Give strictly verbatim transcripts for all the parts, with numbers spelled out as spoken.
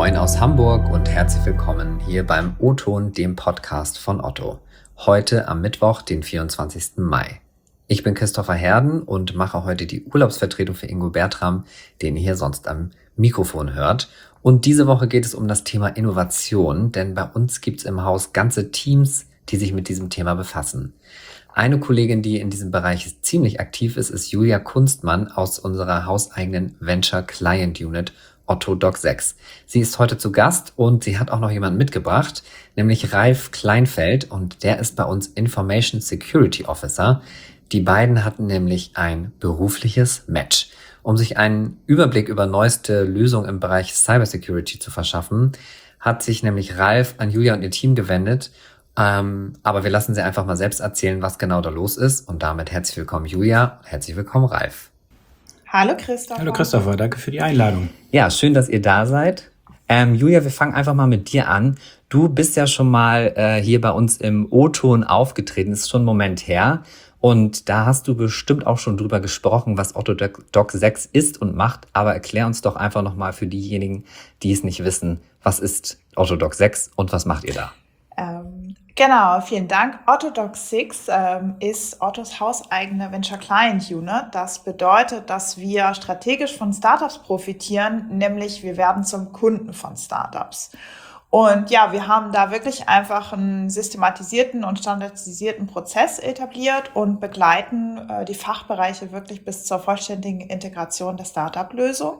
Moin aus Hamburg und herzlich willkommen hier beim O-Ton, dem Podcast von Otto. Heute am Mittwoch, den vierundzwanzigsten Mai. Ich bin Christopher Herden und mache heute die Urlaubsvertretung für Ingo Bertram, den ihr hier sonst am Mikrofon hört. Und diese Woche geht es um das Thema Innovation, denn bei uns gibt's im Haus ganze Teams, die sich mit diesem Thema befassen. Eine Kollegin, die in diesem Bereich ziemlich aktiv ist, ist Julia Kunstmann aus unserer hauseigenen Venture Client Unit Otto Doc sechs. Sie ist heute zu Gast und sie hat auch noch jemanden mitgebracht, nämlich Ralf Kleinfeld, und der ist bei uns Information Security Officer. Die beiden hatten nämlich ein berufliches Match. Um sich einen Überblick über neueste Lösungen im Bereich Cybersecurity zu verschaffen, hat sich nämlich Ralf an Julia und ihr Team gewendet. Ähm, aber wir lassen sie einfach mal selbst erzählen, was genau da los ist. Und damit herzlich willkommen, Julia. Herzlich willkommen, Ralf. Hallo Christopher. Hallo Christopher, danke für die Einladung. Ja, schön, dass ihr da seid. Ähm, Julia, wir fangen einfach mal mit dir an. Du bist ja schon mal äh, hier bei uns im O-Ton aufgetreten. Das ist schon ein Moment her. Und da hast du bestimmt auch schon drüber gesprochen, was Otto Doc sechs ist und macht. Aber erklär uns doch einfach nochmal für diejenigen, die es nicht wissen, was ist Otto Doc sechs und was macht ihr da? Ähm, genau, vielen Dank. Otto Doc sechs ähm, ist Ottos hauseigene Venture Client Unit. Das bedeutet, dass wir strategisch von Startups profitieren, nämlich wir werden zum Kunden von Startups. Und ja, wir haben da wirklich einfach einen systematisierten und standardisierten Prozess etabliert und begleiten äh, die Fachbereiche wirklich bis zur vollständigen Integration der Startup-Lösung.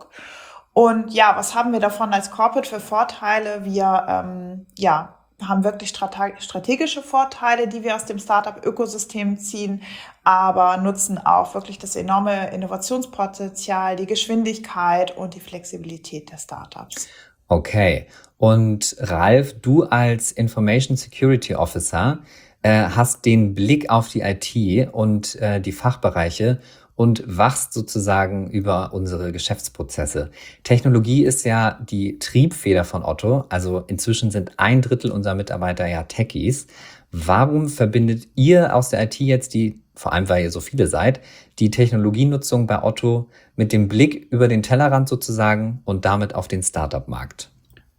Und ja, was haben wir davon als Corporate für Vorteile? Wir ähm, ja, haben wirklich strategische Vorteile, die wir aus dem Startup-Ökosystem ziehen, aber nutzen auch wirklich das enorme Innovationspotenzial, die Geschwindigkeit und die Flexibilität der Startups. Okay. Und Ralf, du als Information Security Officer äh, hast den Blick auf die I T und äh, die Fachbereiche und wachst sozusagen über unsere Geschäftsprozesse. Technologie ist ja die Triebfeder von Otto. Also inzwischen sind ein Drittel unserer Mitarbeiter ja Techies. Warum verbindet ihr aus der I T jetzt die, vor allem weil ihr so viele seid, die Technologienutzung bei Otto mit dem Blick über den Tellerrand sozusagen und damit auf den Startup-Markt?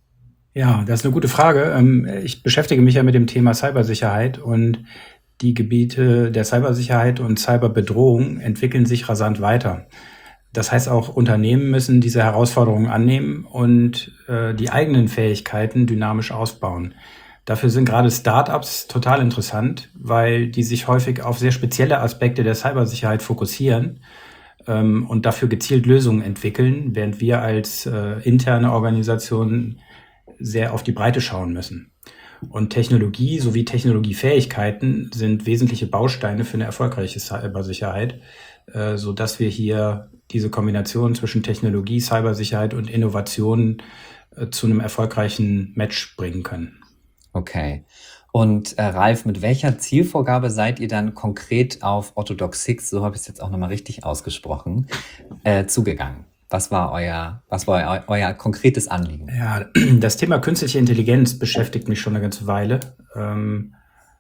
Ja, das ist eine gute Frage. Ich beschäftige mich ja mit dem Thema Cybersicherheit und die Gebiete der Cybersicherheit und Cyberbedrohung entwickeln sich rasant weiter. Das heißt, auch Unternehmen müssen diese Herausforderungen annehmen und äh, die eigenen Fähigkeiten dynamisch ausbauen. Dafür sind gerade Startups total interessant, weil die sich häufig auf sehr spezielle Aspekte der Cybersicherheit fokussieren ähm, und dafür gezielt Lösungen entwickeln, während wir als äh, interne Organisation sehr auf die Breite schauen müssen. Und Technologie sowie Technologiefähigkeiten sind wesentliche Bausteine für eine erfolgreiche Cybersicherheit, äh, so dass wir hier diese Kombination zwischen Technologie, Cybersicherheit und Innovation äh, zu einem erfolgreichen Match bringen können. Okay. Und äh, Ralf, mit welcher Zielvorgabe seid ihr dann konkret auf Otto Doc sechs, so habe ich es jetzt auch nochmal richtig ausgesprochen, äh, zugegangen? Was war euer, was war euer, euer konkretes Anliegen? Ja, das Thema künstliche Intelligenz beschäftigt mich schon eine ganze Weile. Ähm,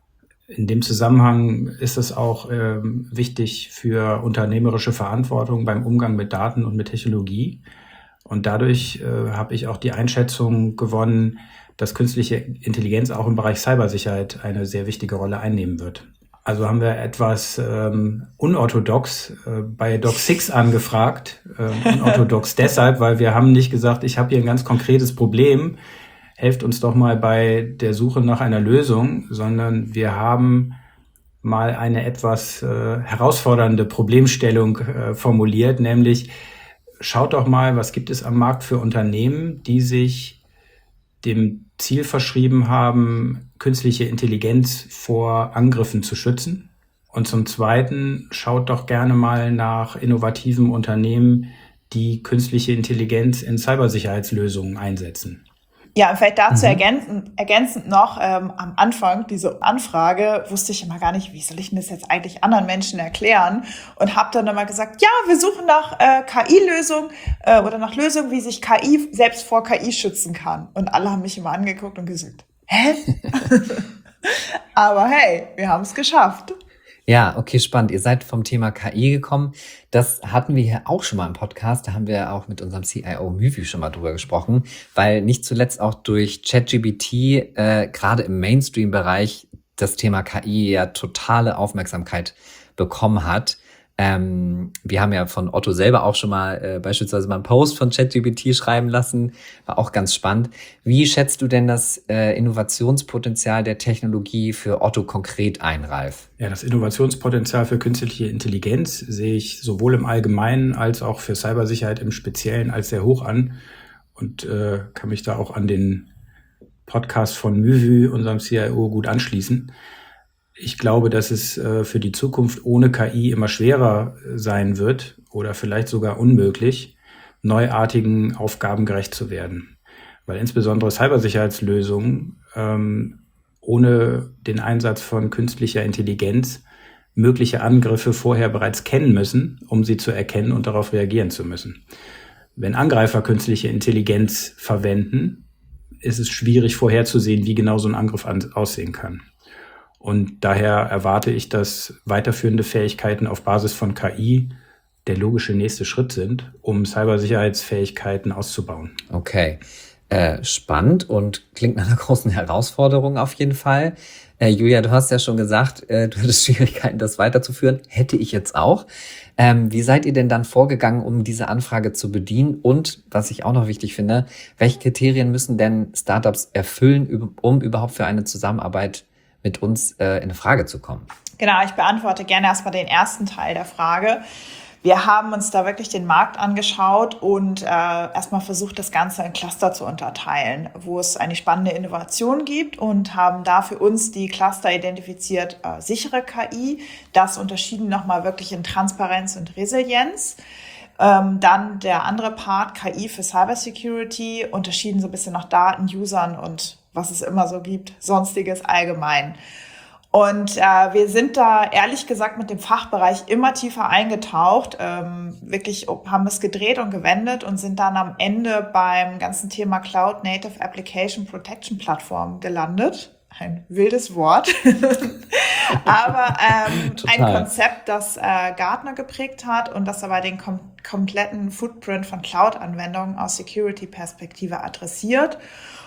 in dem Zusammenhang ist es auch ähm, wichtig für unternehmerische Verantwortung beim Umgang mit Daten und mit Technologie. Und dadurch äh, habe ich auch die Einschätzung gewonnen, dass künstliche Intelligenz auch im Bereich Cybersicherheit eine sehr wichtige Rolle einnehmen wird. Also haben wir etwas ähm, unorthodox äh, bei Doc sechs angefragt. Äh, unorthodox deshalb, weil wir haben nicht gesagt, ich habe hier ein ganz konkretes Problem, helft uns doch mal bei der Suche nach einer Lösung, sondern wir haben mal eine etwas äh, herausfordernde Problemstellung äh, formuliert, nämlich schaut doch mal, was gibt es am Markt für Unternehmen, die sich dem Ziel verschrieben haben, künstliche Intelligenz vor Angriffen zu schützen. Und zum Zweiten, schaut doch gerne mal nach innovativen Unternehmen, die künstliche Intelligenz in Cybersicherheitslösungen einsetzen. Ja, und vielleicht dazu mhm. ergänzend, ergänzend noch, ähm, am Anfang diese Anfrage wusste ich immer gar nicht, wie soll ich denn das jetzt eigentlich anderen Menschen erklären, und habe dann immer gesagt, ja, wir suchen nach äh, K I-Lösungen äh, oder nach Lösungen, wie sich K I selbst vor K I schützen kann. Und alle haben mich immer angeguckt und gesagt, hä? Aber hey, wir haben es geschafft. Ja, okay, spannend. Ihr seid vom Thema K I gekommen. Das hatten wir hier auch schon mal im Podcast. Da haben wir auch mit unserem C I O Myvi schon mal drüber gesprochen, weil nicht zuletzt auch durch ChatGPT äh, gerade im Mainstream-Bereich das Thema K I ja totale Aufmerksamkeit bekommen hat. Ähm, wir haben ja von Otto selber auch schon mal äh, beispielsweise mal einen Post von ChatGPT schreiben lassen. War auch ganz spannend. Wie schätzt du denn das äh, Innovationspotenzial der Technologie für Otto konkret ein, Ralf? Ja, das Innovationspotenzial für künstliche Intelligenz sehe ich sowohl im Allgemeinen als auch für Cybersicherheit im Speziellen als sehr hoch an und äh, kann mich da auch an den Podcast von Myvi, unserem C I O, gut anschließen. Ich glaube, dass es äh, für die Zukunft ohne K I immer schwerer äh, sein wird oder vielleicht sogar unmöglich, neuartigen Aufgaben gerecht zu werden. Weil insbesondere Cybersicherheitslösungen ähm, ohne den Einsatz von künstlicher Intelligenz mögliche Angriffe vorher bereits kennen müssen, um sie zu erkennen und darauf reagieren zu müssen. Wenn Angreifer künstliche Intelligenz verwenden, ist es schwierig vorherzusehen, wie genau so ein Angriff an- aussehen kann. Und daher erwarte ich, dass weiterführende Fähigkeiten auf Basis von K I der logische nächste Schritt sind, um Cybersicherheitsfähigkeiten auszubauen. Okay, äh, spannend und klingt nach einer großen Herausforderung auf jeden Fall. Äh, Julia, du hast ja schon gesagt, äh, du hattest Schwierigkeiten, das weiterzuführen. Hätte ich jetzt auch. Ähm, wie seid ihr denn dann vorgegangen, um diese Anfrage zu bedienen? Und, was ich auch noch wichtig finde, welche Kriterien müssen denn Startups erfüllen, um überhaupt für eine Zusammenarbeit mit uns äh, in Frage zu kommen? Genau, ich beantworte gerne erstmal den ersten Teil der Frage. Wir haben uns da wirklich den Markt angeschaut und äh, erstmal versucht, das Ganze in Cluster zu unterteilen, wo es eine spannende Innovation gibt und haben da für uns die Cluster identifiziert, äh, sichere K I, das unterschieden nochmal wirklich in Transparenz und Resilienz. Ähm, dann der andere Part, K I für Cybersecurity, unterschieden so ein bisschen nach Daten, Usern und was es immer so gibt, sonstiges allgemein. Und äh, wir sind da ehrlich gesagt mit dem Fachbereich immer tiefer eingetaucht, ähm, wirklich haben es gedreht und gewendet und sind dann am Ende beim ganzen Thema Cloud Native Application Protection Platform gelandet. Ein wildes Wort, aber ähm, ein Konzept, das äh, Gartner geprägt hat und das aber den kom- kompletten Footprint von Cloud-Anwendungen aus Security-Perspektive adressiert.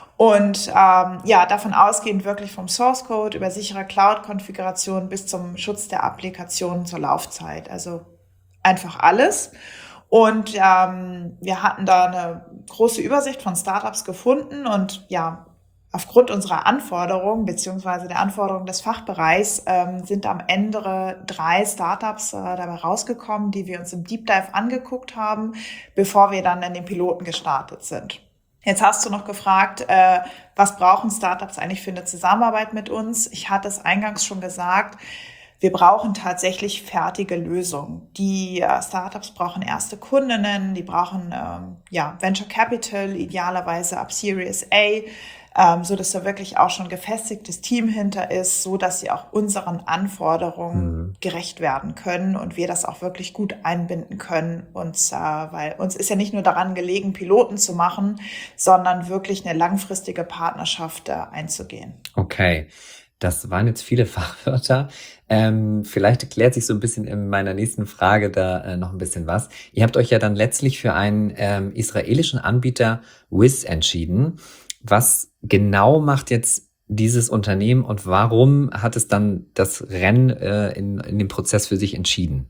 Und ähm, ja, davon ausgehend wirklich vom Source Code über sichere Cloud-Konfiguration bis zum Schutz der Applikationen zur Laufzeit. Also einfach alles. Und ähm, wir hatten da eine große Übersicht von Startups gefunden und ja, aufgrund unserer Anforderungen beziehungsweise der Anforderungen des Fachbereichs ähm, sind am Ende drei Startups äh, dabei rausgekommen, die wir uns im Deep Dive angeguckt haben, bevor wir dann in den Piloten gestartet sind. Jetzt hast du noch gefragt, äh, was brauchen Startups eigentlich für eine Zusammenarbeit mit uns? Ich hatte es eingangs schon gesagt, wir brauchen tatsächlich fertige Lösungen. Die äh, Startups brauchen erste Kundinnen, die brauchen ähm, ja Venture Capital, idealerweise ab Series A, ähm, so dass da wirklich auch schon gefestigtes Team hinter ist, so dass sie auch unseren Anforderungen mhm. gerecht werden können und wir das auch wirklich gut einbinden können. Und äh, weil uns ist ja nicht nur daran gelegen, Piloten zu machen, sondern wirklich eine langfristige Partnerschaft äh, einzugehen. Okay. Das waren jetzt viele Fachwörter. Ähm, vielleicht erklärt sich so ein bisschen in meiner nächsten Frage da äh, noch ein bisschen was. Ihr habt euch ja dann letztlich für einen ähm, israelischen Anbieter Wiz entschieden. Was genau macht jetzt dieses Unternehmen und warum hat es dann das Rennen äh, in, in dem Prozess für sich entschieden?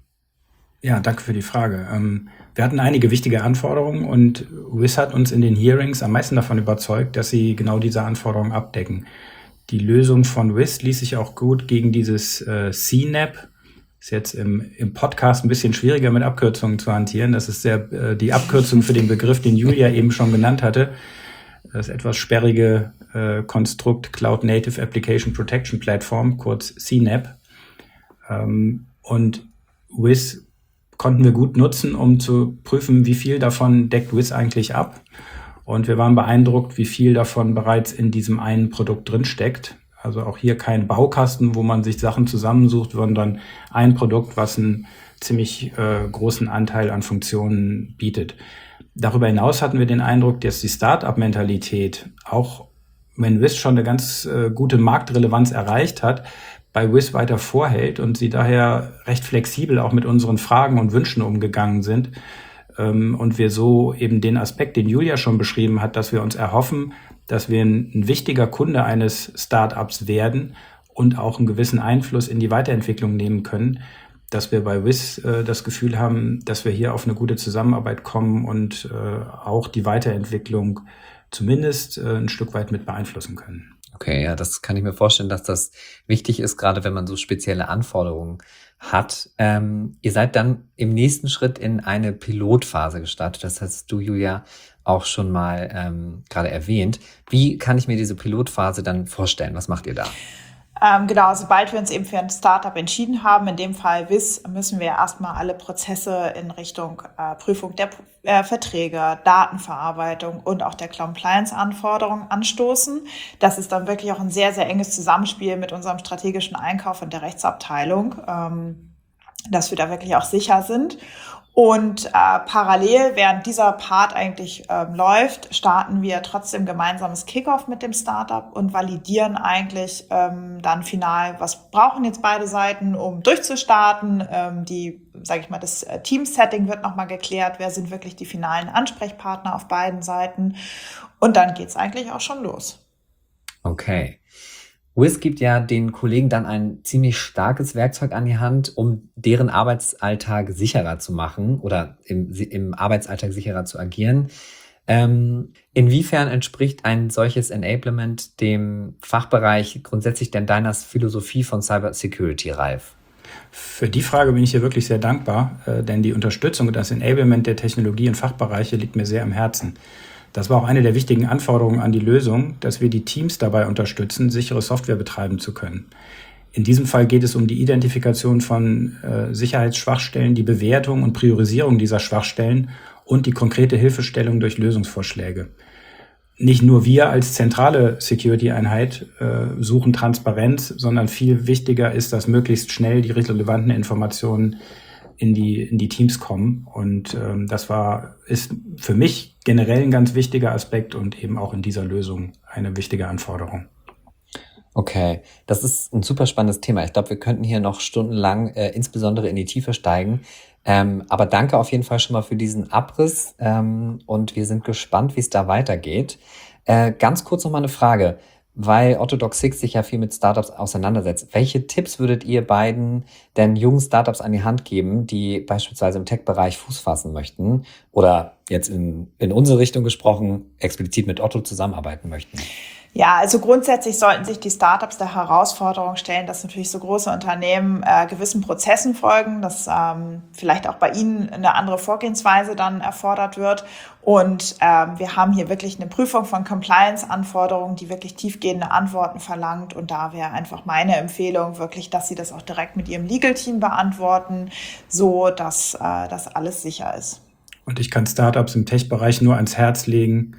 Ja, danke für die Frage. Ähm, wir hatten einige wichtige Anforderungen und Wiz hat uns in den Hearings am meisten davon überzeugt, dass sie genau diese Anforderungen abdecken. Die Lösung von Wiz ließ sich auch gut gegen dieses äh, C N A P, ist jetzt im, im Podcast ein bisschen schwieriger mit Abkürzungen zu hantieren. Das ist sehr, äh, die Abkürzung für den Begriff, den Julia eben schon genannt hatte. Das etwas sperrige äh, Konstrukt Cloud Native Application Protection Platform, kurz C N A P. Ähm, und Wiz konnten wir gut nutzen, um zu prüfen, wie viel davon deckt Wiz eigentlich ab. Und wir waren beeindruckt, wie viel davon bereits in diesem einen Produkt drin steckt. Also auch hier kein Baukasten, wo man sich Sachen zusammensucht, sondern ein Produkt, was einen ziemlich äh, großen Anteil an Funktionen bietet. Darüber hinaus hatten wir den Eindruck, dass die Start-up-Mentalität, auch wenn Wiz schon eine ganz äh, gute Marktrelevanz erreicht hat, bei Wiz weiter vorhält und sie daher recht flexibel auch mit unseren Fragen und Wünschen umgegangen sind. Ähm, und wir so eben den Aspekt, den Julia schon beschrieben hat, dass wir uns erhoffen, dass wir ein, ein wichtiger Kunde eines Startups werden und auch einen gewissen Einfluss in die Weiterentwicklung nehmen können, dass wir bei Wiz äh, das Gefühl haben, dass wir hier auf eine gute Zusammenarbeit kommen und äh, auch die Weiterentwicklung zumindest äh, ein Stück weit mit beeinflussen können. Okay, ja, das kann ich mir vorstellen, dass das wichtig ist, gerade wenn man so spezielle Anforderungen hat. Ähm, ihr seid dann im nächsten Schritt in eine Pilotphase gestartet. Das hast du, Julia, auch schon mal ähm, gerade erwähnt. Wie kann ich mir diese Pilotphase dann vorstellen? Was macht ihr da? Ähm, genau, sobald wir uns eben für ein Startup entschieden haben, in dem Fall Wiz, müssen wir erstmal alle Prozesse in Richtung äh, Prüfung der äh, Verträge, Datenverarbeitung und auch der Compliance-Anforderungen anstoßen. Das ist dann wirklich auch ein sehr, sehr enges Zusammenspiel mit unserem strategischen Einkauf und der Rechtsabteilung, ähm, dass wir da wirklich auch sicher sind. Und äh, parallel, während dieser Part eigentlich ähm, läuft, starten wir trotzdem gemeinsames Kickoff mit dem Startup und validieren eigentlich ähm, dann final, was brauchen jetzt beide Seiten, um durchzustarten. Ähm, die, sage ich mal, das äh, Team-Setting wird nochmal geklärt, wer sind wirklich die finalen Ansprechpartner auf beiden Seiten. Und dann geht's eigentlich auch schon los. Okay. Wiz gibt ja den Kollegen dann ein ziemlich starkes Werkzeug an die Hand, um deren Arbeitsalltag sicherer zu machen oder im, im Arbeitsalltag sicherer zu agieren. Ähm, inwiefern entspricht ein solches Enablement dem Fachbereich grundsätzlich denn deiner Philosophie von Cyber Security, Ralf? Für die Frage bin ich hier wirklich sehr dankbar, äh, denn die Unterstützung und das Enablement der Technologie- und Fachbereiche liegt mir sehr am Herzen. Das war auch eine der wichtigen Anforderungen an die Lösung, dass wir die Teams dabei unterstützen, sichere Software betreiben zu können. In diesem Fall geht es um die Identifikation von äh, Sicherheitsschwachstellen, die Bewertung und Priorisierung dieser Schwachstellen und die konkrete Hilfestellung durch Lösungsvorschläge. Nicht nur wir als zentrale Security-Einheit äh, suchen Transparenz, sondern viel wichtiger ist, dass möglichst schnell die relevanten Informationen in die in die Teams kommen. Und ähm, das war ist für mich generell ein ganz wichtiger Aspekt und eben auch in dieser Lösung eine wichtige Anforderung. Okay, das ist ein super spannendes Thema. Ich glaube, wir könnten hier noch stundenlang äh, insbesondere in die Tiefe steigen. Ähm, aber danke auf jeden Fall schon mal für diesen Abriss ähm, und wir sind gespannt, wie es da weitergeht. Äh, ganz kurz noch mal eine Frage, weil Otto Doc Six sich ja viel mit Startups auseinandersetzt. Welche Tipps würdet ihr beiden denn jungen Startups an die Hand geben, die beispielsweise im Tech-Bereich Fuß fassen möchten oder jetzt in, in unsere Richtung gesprochen, explizit mit Otto zusammenarbeiten möchten? Ja, also grundsätzlich sollten sich die Startups der Herausforderung stellen, dass natürlich so große Unternehmen äh, gewissen Prozessen folgen, dass ähm, vielleicht auch bei ihnen eine andere Vorgehensweise dann erfordert wird. Und ähm, wir haben hier wirklich eine Prüfung von Compliance-Anforderungen, die wirklich tiefgehende Antworten verlangt. Und da wäre einfach meine Empfehlung wirklich, dass sie das auch direkt mit ihrem Legal-Team beantworten, so dass äh, das alles sicher ist. Und ich kann Startups im Tech-Bereich nur ans Herz legen,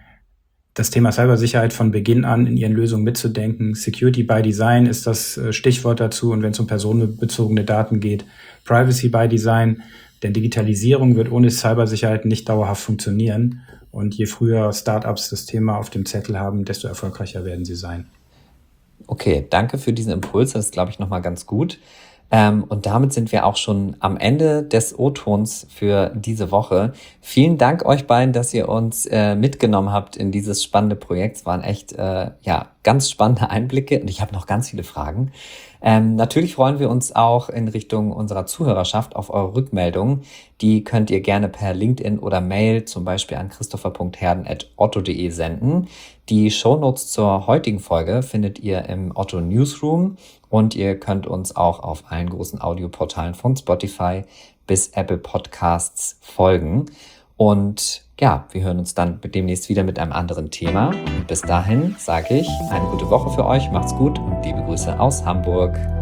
das Thema Cybersicherheit von Beginn an in ihren Lösungen mitzudenken. Security by Design ist das Stichwort dazu. Und wenn es um personenbezogene Daten geht, Privacy by Design. Denn Digitalisierung wird ohne Cybersicherheit nicht dauerhaft funktionieren. Und je früher Startups das Thema auf dem Zettel haben, desto erfolgreicher werden sie sein. Okay, danke für diesen Impuls. Das ist, glaube ich, nochmal ganz gut. Ähm, und damit sind wir auch schon am Ende des O-Tons für diese Woche. Vielen Dank euch beiden, dass ihr uns äh, mitgenommen habt in dieses spannende Projekt. Es waren echt äh, ja ganz spannende Einblicke und ich habe noch ganz viele Fragen. Ähm, natürlich freuen wir uns auch in Richtung unserer Zuhörerschaft auf eure Rückmeldungen. Die könnt ihr gerne per LinkedIn oder Mail zum Beispiel an christopher punkt herden at otto punkt de senden. Die Shownotes zur heutigen Folge findet ihr im Otto Newsroom und ihr könnt uns auch auf allen großen Audioportalen von Spotify bis Apple Podcasts folgen. Und ja, wir hören uns dann demnächst wieder mit einem anderen Thema. Und bis dahin sage ich eine gute Woche für euch, macht's gut und liebe Grüße aus Hamburg.